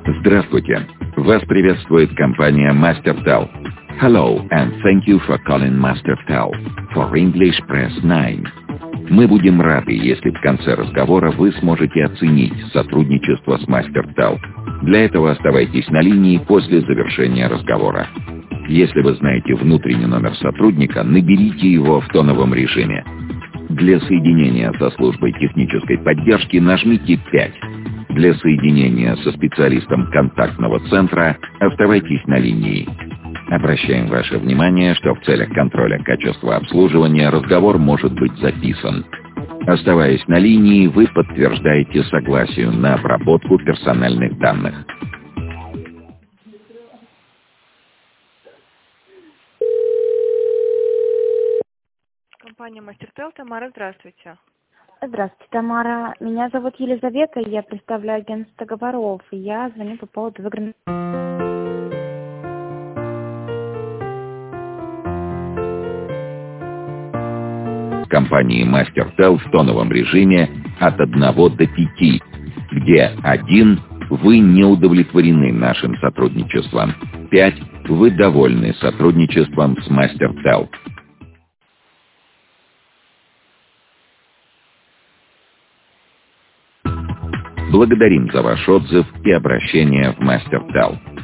Здравствуйте. Вас приветствует компания MasterTel. Hello, and thank you for calling MasterTel. For English, press 9. Мы будем рады, если в конце разговора вы сможете оценить сотрудничество с MasterTel. Для этого оставайтесь на линии после завершения разговора. Если вы знаете внутренний номер сотрудника, наберите его в тоновом режиме. Для соединения со службой технической поддержки нажмите 5. Для соединения со специалистом контактного центра оставайтесь на линии. Обращаем ваше внимание, что в целях контроля качества обслуживания разговор может быть записан. Оставаясь на линии, вы подтверждаете согласие на обработку персональных данных. Компания MasterTel. Тамара, здравствуйте. Здравствуйте, Тамара. Меня зовут Елизавета, я представляю агентство договоров. Я звоню по поводу выигранного... С компанией MasterTel в тоновом режиме от 1 до 5, где 1 – вы не удовлетворены нашим сотрудничеством, 5 – вы довольны сотрудничеством с MasterTel. Благодарим за ваш отзыв и обращение в MasterTel.